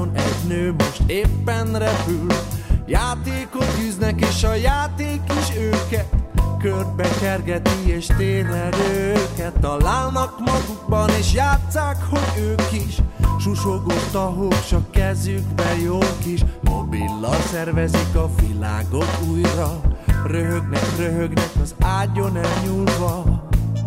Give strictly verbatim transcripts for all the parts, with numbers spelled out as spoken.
ágyon egy nő most éppen repül. Játékot űznek és a játék is őket körbe kergeti és térer őket. Találnak magukban és játsszák, hogy ők is susogós tahók, s a kezükbe jók is. Mobillal szervezik a világot újra, röhögnek, röhögnek az ágyon elnyúlva.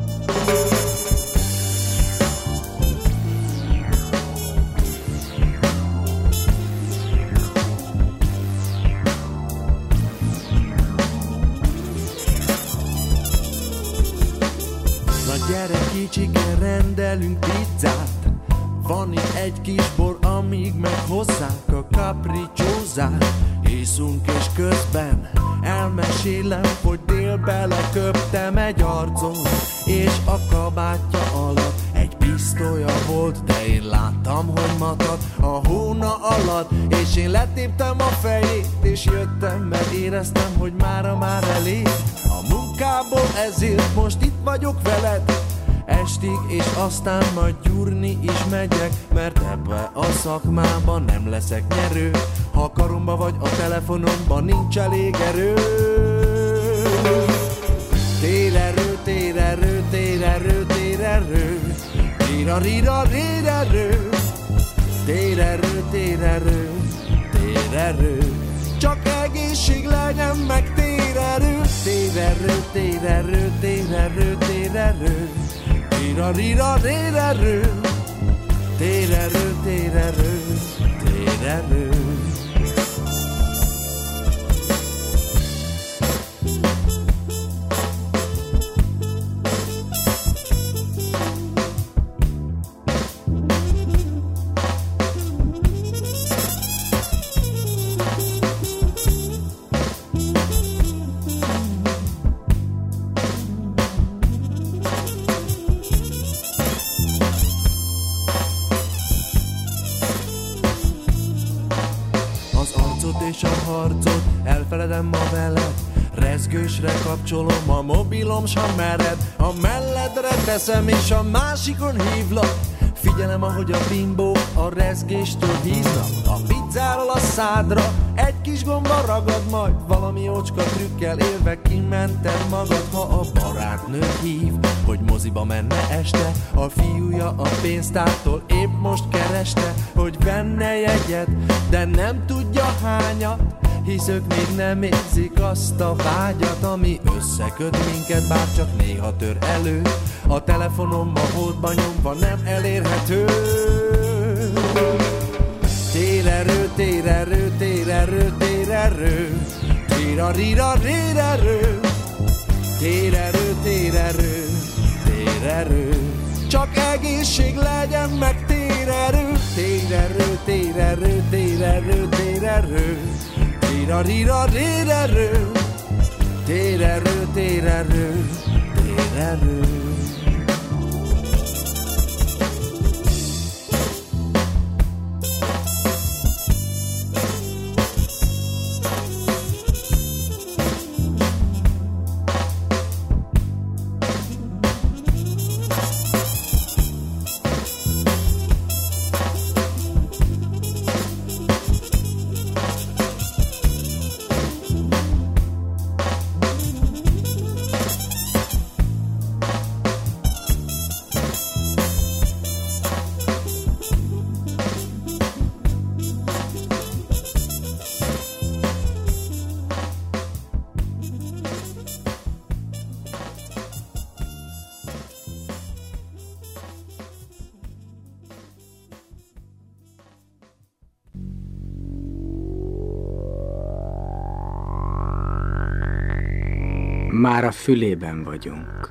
Gyere kicsiken, rendelünk pizzát, van itt egy kis bor, amíg meghozzák a capricciózát. Iszunk és közben elmesélem, hogy délbe leköptem egy arcot, és a kabátja alatt egy pisztolya volt, de én láttam, hogy matad a hóna alatt, és én letéptem a fejét, és jöttem, mert éreztem, hogy mára már elég a munkából, ezért most itt vagyok veled estig, és aztán majd gyúrni is megyek, mert ebbe a szakmában nem leszek nyerő, ha a karomba vagy a telefonomban nincs elég erő. Térerő, térerő, térerő, térerő, tírarira, rérerő, térerő, térerő, térerő, csak egészség legyen meg térerő, térerő, térerő, térerő, térerő, tírarira, rérerő, térerő, térerő, térerő. És a harcot elfeledem ma veled, rezgősre kapcsolom a mobilom, s ha mered, a melledre teszem és a másikon hívlak. Figyelem, ahogy a bimbók a rezgéstől híznak, a pizzáról a szádra egy kis gomba ragad, majd valami ocska trükkel élve kimented magad. Ha a barátnő hív, hogy moziba menne este, a fiúja a pénztártól épp most kereste, hogy venne jegyet, de nem tudja hányat, hisz ők még nem érzik azt a vágyat, ami összeköt minket, bár csak néha tör elő. A telefonomba holdba nyomva nem elérhető. Térerő, térerő, térerő, térerő, tírarira, rérerő, térerő, térerő, térerő, csak egészség legyen meg térerő, térerő, térerő, térerő, térerő, tírarira, rérerő, térerő, térerő, térerő. Már a fülében vagyunk.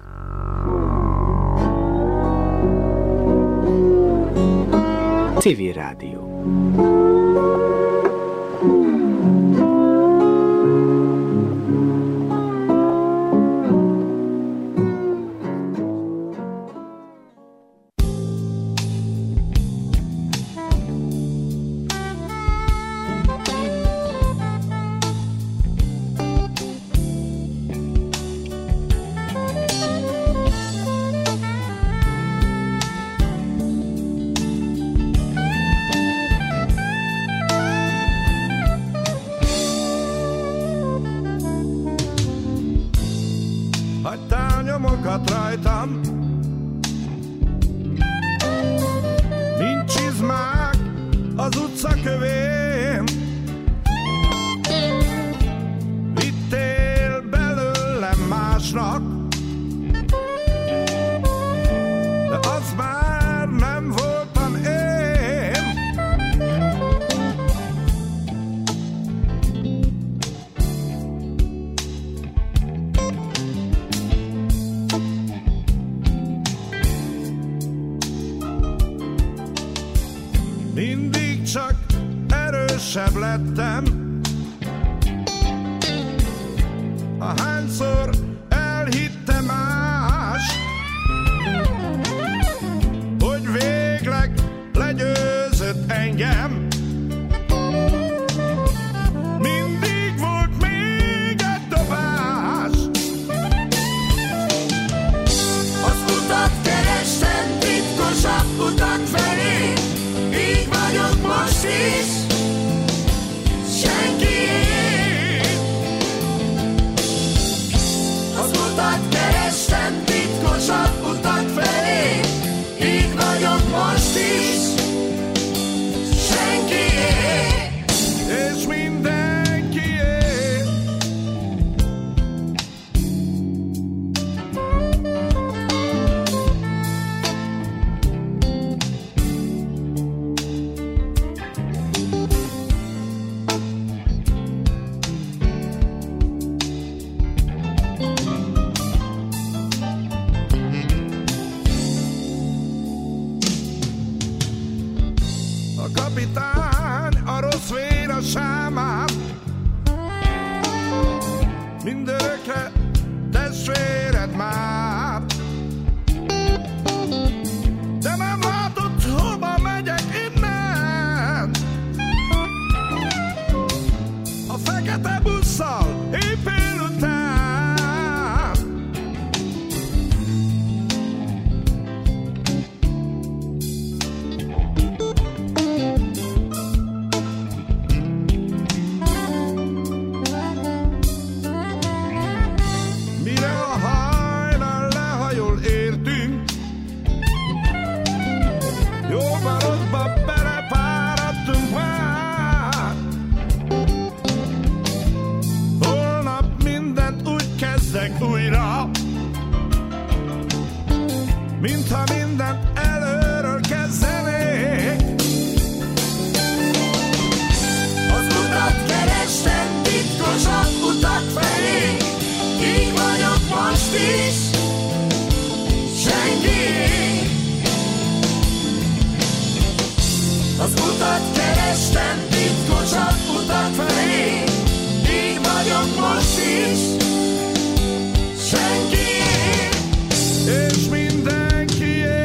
Civil Rádió. rajtam, mint csizmák az utca kövén. Vittél belőlem másnak, de az már nem voltam én. Mindig csak erősebb lettem, ahányszor elhitte más, hogy végleg legyőzött engem. Mindig volt még egy dobás. Az utat kerestem, titkosabb utat felé, így vagyok most is, senkié. Az utat kerestem, titkosabb utat felé, így vagyok most is, senkié. És mindenkié. A kapitány a rossz vér a sámán, mindörökre testvéred már. De nem látod, hova megyek innen. A fekete busszal épül után. Mire a hajnal lehajol értünk, jóban rosszba belepáradtunk már. Holnap mindent úgy kezdek újra, mintha mindent előről kezdenék. Az utat kerestem, titkosabb utat felé, így vagyok most is, senkié. Az utat kerestem, titkosabb utat felé, így vagyok most is, senkié. És mindenkié.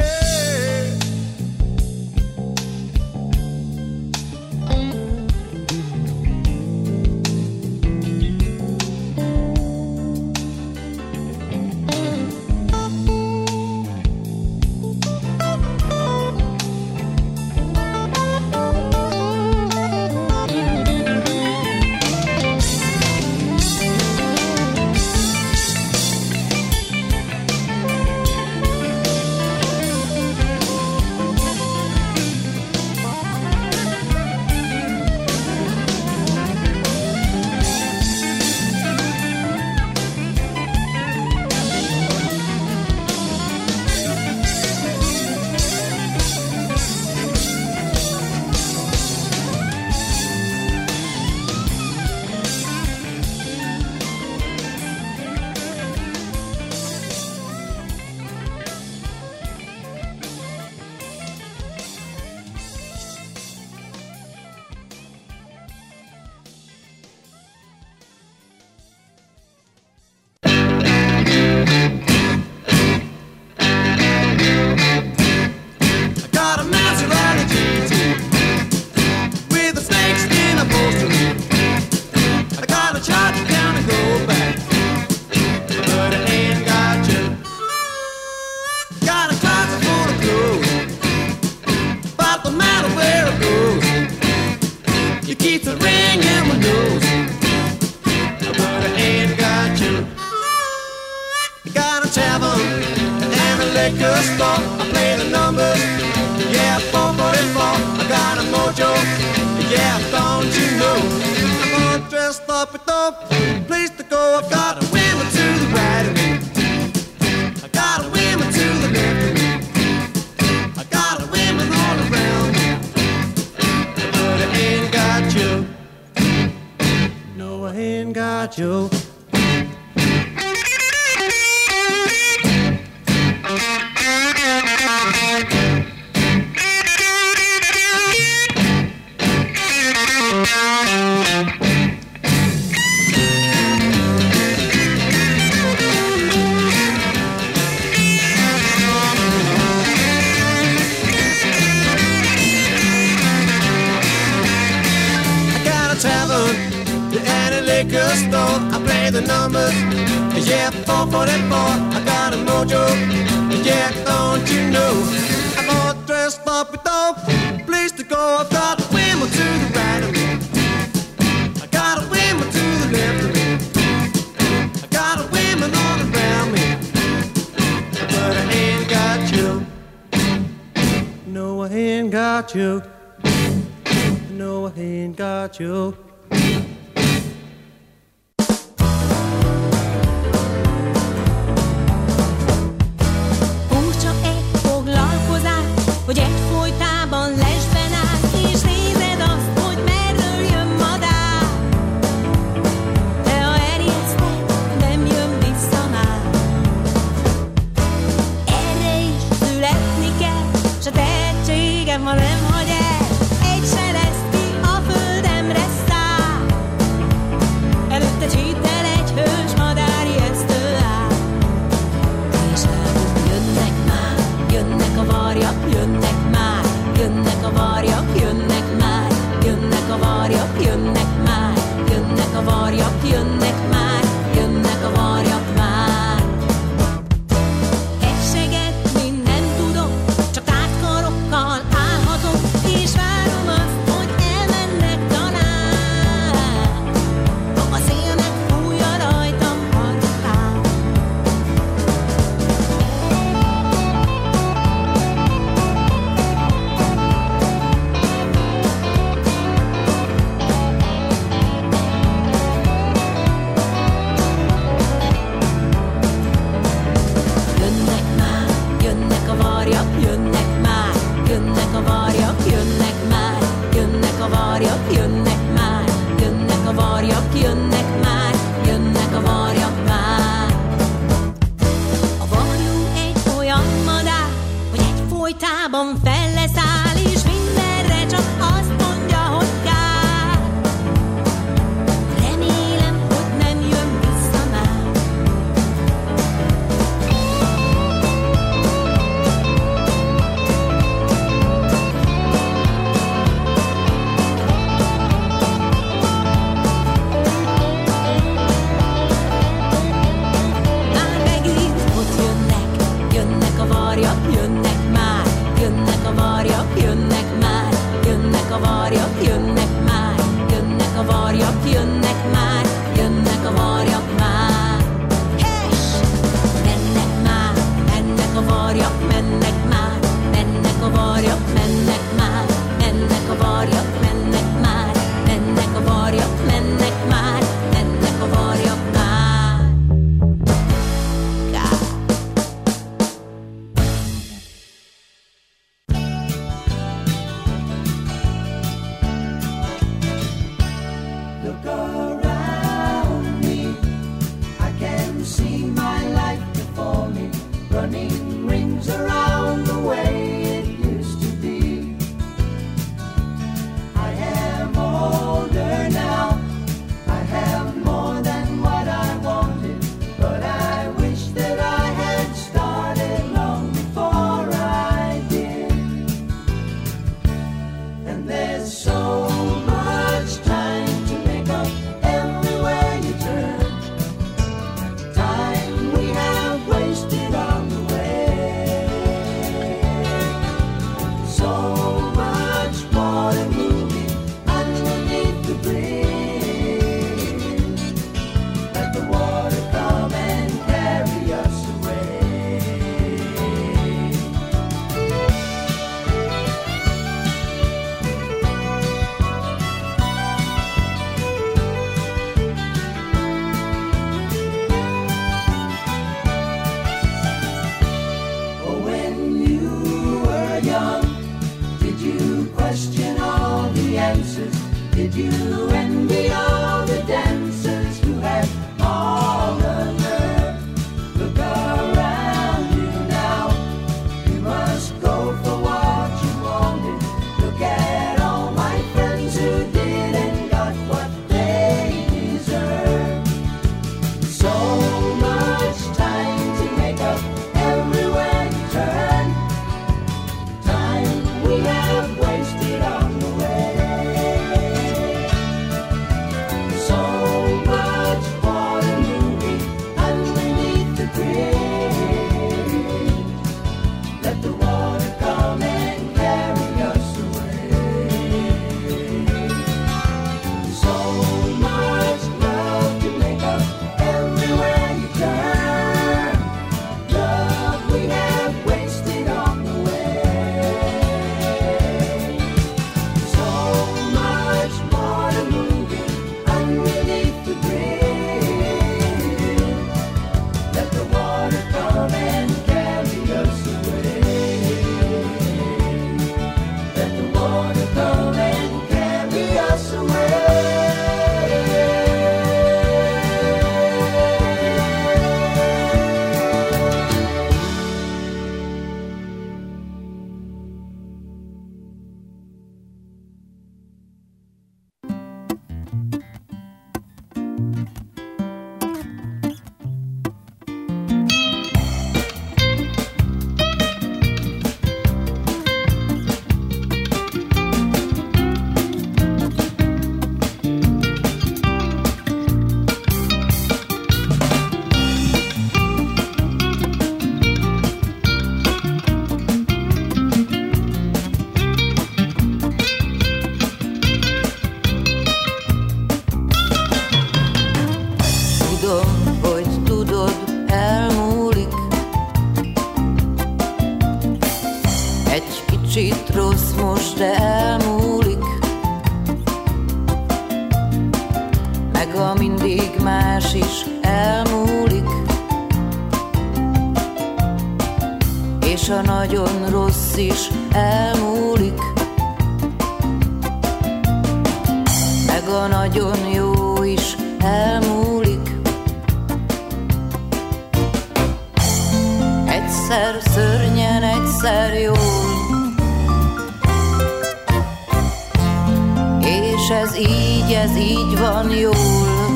liquor store, I play the numbers. Yeah, four forty-four, I got a mojo. Yeah, don't you know? I'm all dressed up with no place to go. I've got a women to the right of me. I got a women to the left of me. I got a women all around me. But I ain't got you. No, I ain't got you. Liquor store, I play the numbers. Yeah, four forty-four, I got a mojo. Yeah, don't you know? I'm all dressed up with no place to go. I've got a women to the right of me. I got a women to the left of me. I got a women all around me. But I ain't got you. No, I ain't got you. No, I ain't got you. Hogy egyfolytában lesben áll, és nézed azt, hogy merről jön madár. De ha erjeszted, nem jön vissza már. Erre is születni kell, s a tehetségem, ha nem hagy el. Egy se lesz ki a földemre száll. Előtte csípel egy hős madár ijesztő áll. És látom, jönnek már, jönnek a varjak, jönnek már, jönnek a varjak, jönnek már, jönnek a varjak, jönnek már, jönnek a varjak, jönnek már, jönnek a varjak már. Esseget minden tudok, csak tártkarokkal állhatok, és várom azt, hogy elmennek talán. A szélnek fújja rajtam harcán. Folytában fel leszáll, és mindenre csak azt mondja, hogy kár. Remélem, hogy nem jön vissza már. Did you envy all the dancers who had all the nerve? Look around you now. You must go for what you wanted. Look at all my friends who didn't got what they deserve. So much time to make up everywhere you turn. Time we have wasted on the way. So much for the movie underneath the bridge. Let the water come and carry us away. So much love to make up everywhere you turn. Love we have wasted on the way. So much more to moving underneath the bridge. Let the water come and carry us away. Let the water come and carry us away. Tudom, hogy tudod, elmúlik. Egy kicsit rossz most, de elmúlik. Meg a mindig más is elmúlik. És a nagyon rossz is elmúlik. Meg a nagyon jó is elmúlik. Egyszer szörnyen, egyszer jól. És ez így, ez így van jól.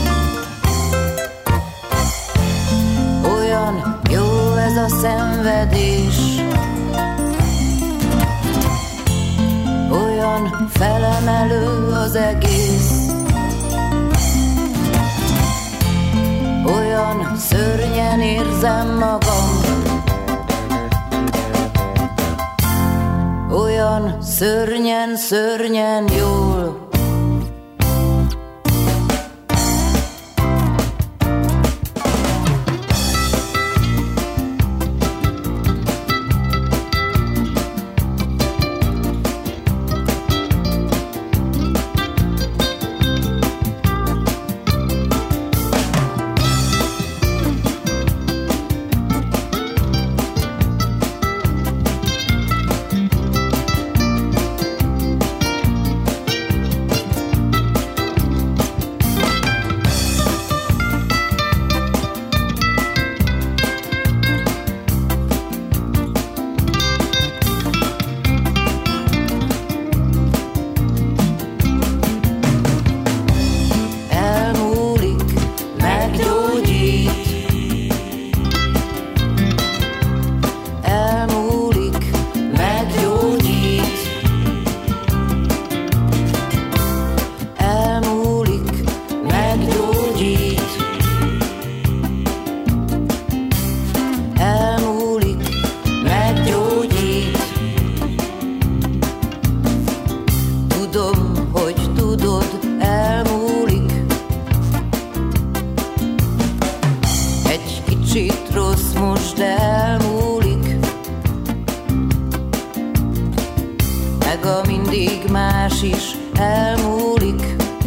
Olyan jó ez a szenvedés. Olyan felemelő az egész. Olyan szörnyen érzem magam. Olyan szörnyen, szörnyen jól. más is elmúlik,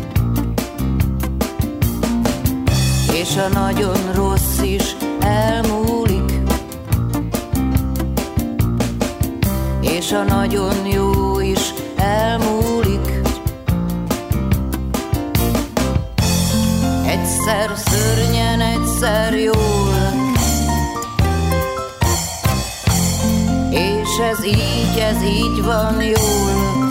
és a nagyon rossz is elmúlik, és a nagyon jó is elmúlik, egyszer, szörnyen egyszer jól. És ez így, ez így van jól.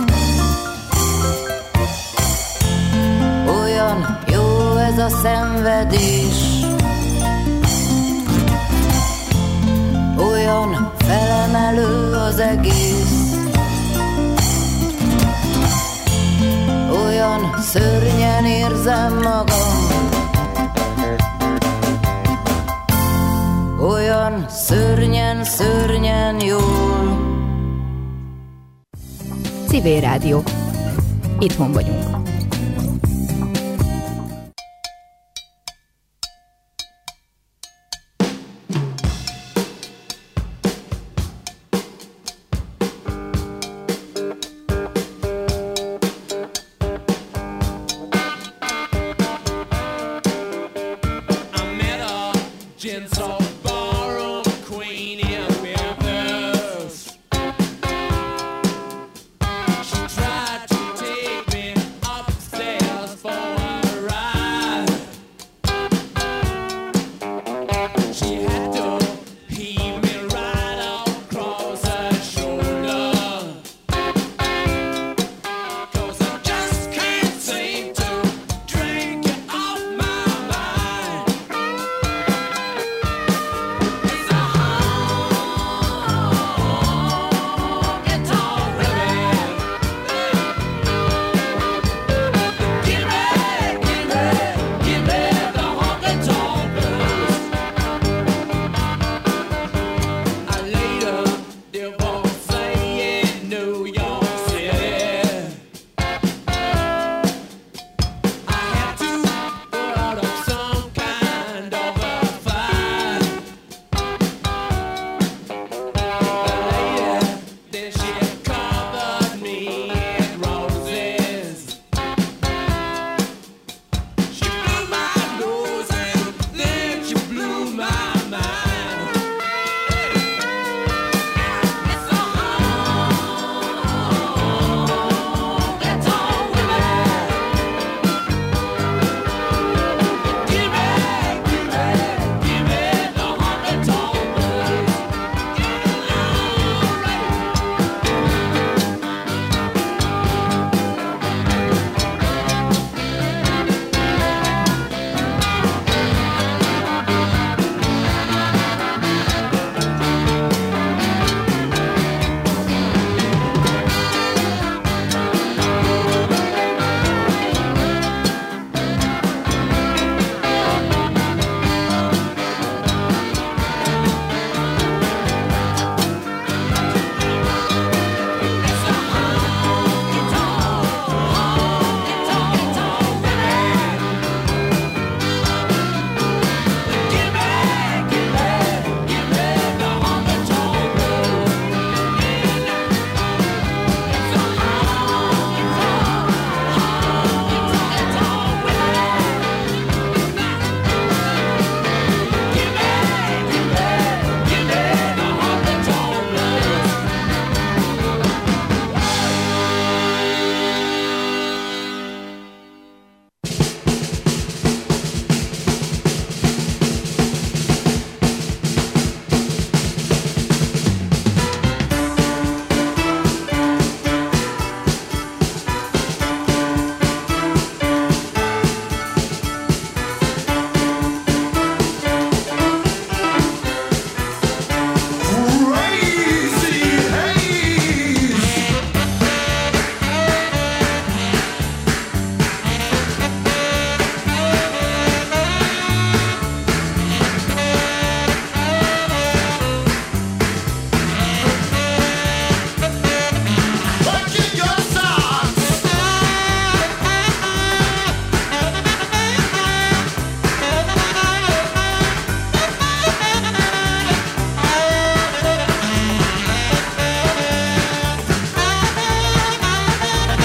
Olyan jó ez a szenvedés, olyan felemelő az egész, olyan szörnyen érzem magam, olyan szörnyen, szörnyen jól. Civil Rádió. Itthon vagyunk.